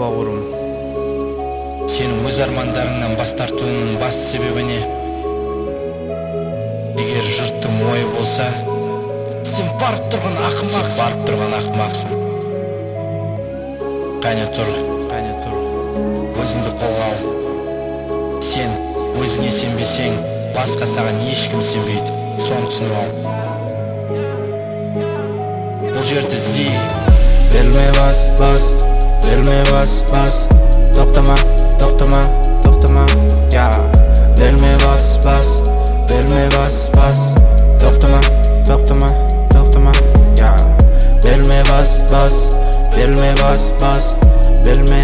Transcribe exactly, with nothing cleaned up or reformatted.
бауырым. Сенің өз армандарыңнан бас тартуыңның басты себебі не? Егер жұрттың ойы болса, сен барып тұрған ақымақсың. Сен барып тұрған ақымақсың. Қане тұр, қане тұр. Өзіңді қолға ал. Сен өзіңе сенбесең, басқа саған ешкім сенбейді. Соны түсініп ал. Бұл жерді іздей. Берілме бас, бас, берілме бас, бас. Тоқтама, тоқтама, тоқтама, я. Берілме бас, бас, берілме бас, бас. Тоқтама, тоқтама, тоқтама, я. Берілме бас, бас, берілме бас, бас. Берілме